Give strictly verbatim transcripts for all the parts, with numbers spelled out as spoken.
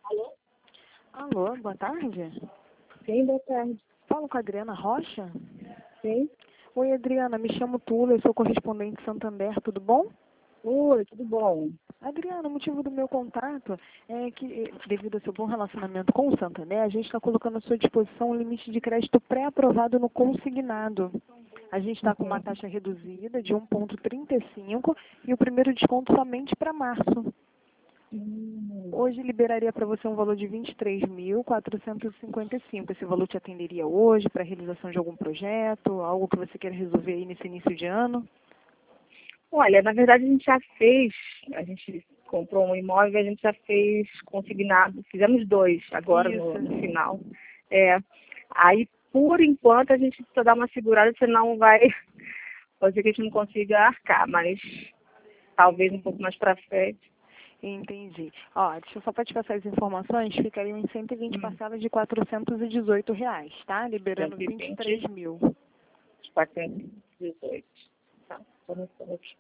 Alô? Alô, boa tarde. Sim, boa tarde. Falo com a Adriana Rocha? Sim. Oi, Adriana, me chamo Tula, eu sou correspondente Santander, tudo bom? Oi, tudo bom? Adriana, o motivo do meu contato é que, devido ao seu bom relacionamento com o Santander, a gente está colocando à sua disposição um limite de crédito pré-aprovado no consignado. A gente está com uma Uhum. taxa reduzida de um vírgula trinta e cinco e o primeiro desconto somente para março. Hum. Hoje liberaria para você um valor de vinte e três mil quatrocentos e cinquenta e cinco. Esse valor te atenderia hoje para a realização de algum projeto, algo que você queira resolver aí nesse início de ano? Olha, na verdade a gente já fez, a gente comprou um imóvel e a gente já fez consignado, fizemos dois agora no, no Isso. final. É, aí, por enquanto, a gente precisa dar uma segurada, senão vai, pode ser que a gente não consiga arcar, mas talvez um pouco mais para frente. Entendi. Ó, deixa eu só para te passar as informações, ficariam em cento e vinte Hum. parcelas de quatrocentos e dezoito reais, tá? Liberando cento e vinte e vinte, três mil. quatrocentos e dezoito. Tá, vamos aqui.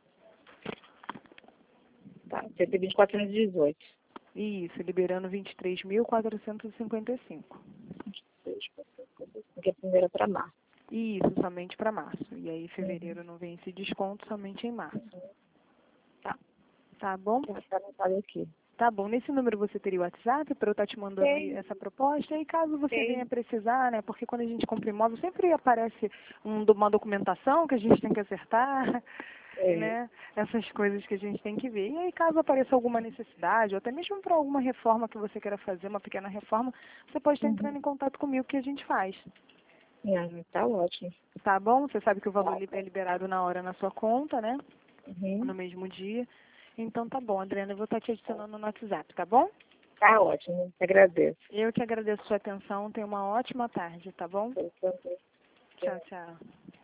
Tá, cento e vinte, quatrocentos e dezoito. Isso, liberando vinte e três mil quatrocentos e cinquenta e cinco. Que é a primeira para março. Isso, somente para março. E aí, em fevereiro não vem esse desconto, somente em março. Tá, Tá bom? já está anotado aqui. Tá bom. Nesse número você teria o WhatsApp para eu estar te mandando aí Tem, essa proposta? E caso você tem. venha precisar, né? Porque quando a gente compra imóvel, sempre aparece um, uma documentação que a gente tem que acertar, É. né? Essas coisas que a gente tem que ver. E aí, caso apareça alguma necessidade, ou até mesmo para alguma reforma que você queira fazer, uma pequena reforma, você pode estar entrando Uhum. em contato comigo que a gente faz. É, tá ótimo. Tá bom? Você sabe que o valor é liberado na hora na sua conta, né? Uhum. No mesmo dia. Então tá bom, Adriana, eu vou estar te adicionando no WhatsApp, tá bom? Tá ótimo. Agradeço. Eu que agradeço a sua atenção. Tenha uma ótima tarde, tá bom? Pelo seu tempo. Tchau, tchau.